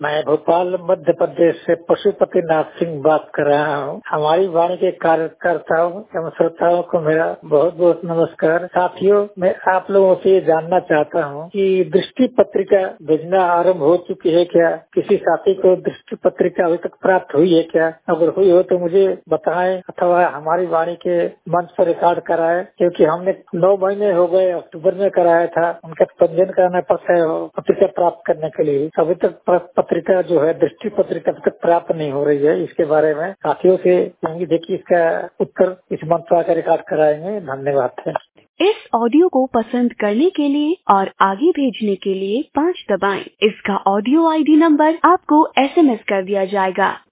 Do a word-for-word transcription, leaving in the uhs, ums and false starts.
मैं भोपाल मध्य प्रदेश से पशुपति नाथ सिंह बात कर रहा हूँ। हमारी वाणी के कार्यकर्ताओं एवं श्रोताओं को मेरा बहुत बहुत नमस्कार। साथियों, मैं आप लोगों से ये जानना चाहता हूँ कि दृष्टि पत्रिका भेजना आरंभ हो चुकी है क्या? किसी साथी को दृष्टि पत्रिका अभी तक प्राप्त हुई है क्या? अगर हुई हो तो मुझे बताएं अथवा हमारी वाणी के मंच पर रिकॉर्ड कराएं, क्योंकि हमने नौ महीने हो गए, अक्टूबर में कराया था। उनका पंजीयन कराना पड़ता है पत्रिका प्राप्त करने के लिए। अभी तक पत्रिका जो है दृष्टि पत्रिका अभी तक प्राप्त नहीं हो रही है। इसके बारे में साथियों से देखिए, इसका उत्तर इस मंच पर आकर रिकॉर्ड कराएंगे। धन्यवाद है। इस ऑडियो को पसंद करने के लिए और आगे भेजने के लिए पाँच दबाएं। इसका ऑडियो आईडी नंबर आपको एसएमएस कर दिया जाएगा।